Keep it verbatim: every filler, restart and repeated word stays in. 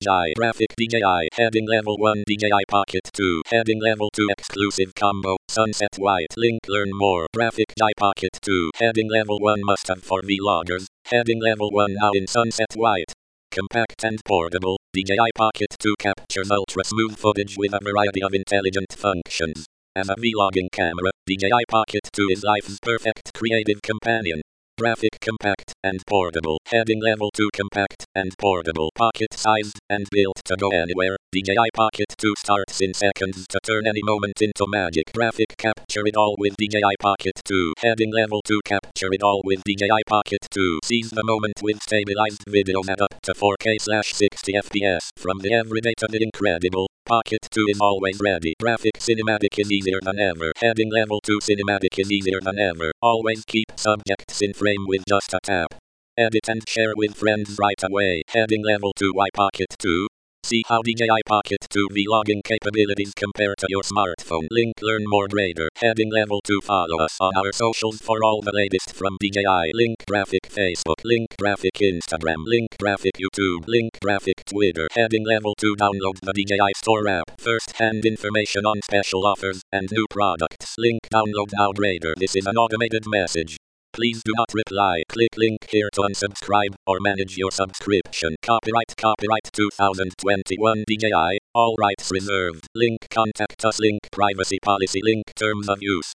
Jai Graphic D J I Heading Level one D J I Pocket two Heading Level two Exclusive Combo Sunset White Link Learn More Graphic Jai Pocket two Heading Level one Must Have for Vloggers Heading Level one Now in Sunset White. Compact and portable, D J I Pocket two captures ultra-smooth footage with a variety of intelligent functions. As a vlogging camera, D J I Pocket two is life's perfect creative companion. Graphic compact and portable. Heading Level two Compact and portable. Pocket-sized and built to go anywhere. D J I Pocket two starts in seconds to turn any moment into magic. Graphic Capture it all with D J I Pocket two. Heading Level two Capture it all with D J I Pocket two. Seize the moment with stabilized videos at up to four K slash sixty F P S. From the everyday to the incredible, Pocket two is always ready. Graphic Cinematic is easier than ever. Heading Level two Cinematic is easier than ever. Always keep subjects in frame with just a tap. Edit and share with friends right away. Heading Level two Y Pocket two. See how D J I Pocket two vlogging capabilities compare to your smartphone. Link Learn More Greater. Heading Level two Follow us on our socials for all the latest from D J I. Link Graphic Facebook. Link Graphic Instagram. Link Graphic YouTube. Link Graphic Twitter. Heading Level two Download the D J I Store app. First-hand information on special offers and new products. Link Download now Greater. This is an automated message. Please do not reply. Click link here to unsubscribe or manage your subscription. Copyright Copyright twenty twenty-one D J I. All rights reserved. Link Contact us. Link Privacy Policy. Link Terms of Use.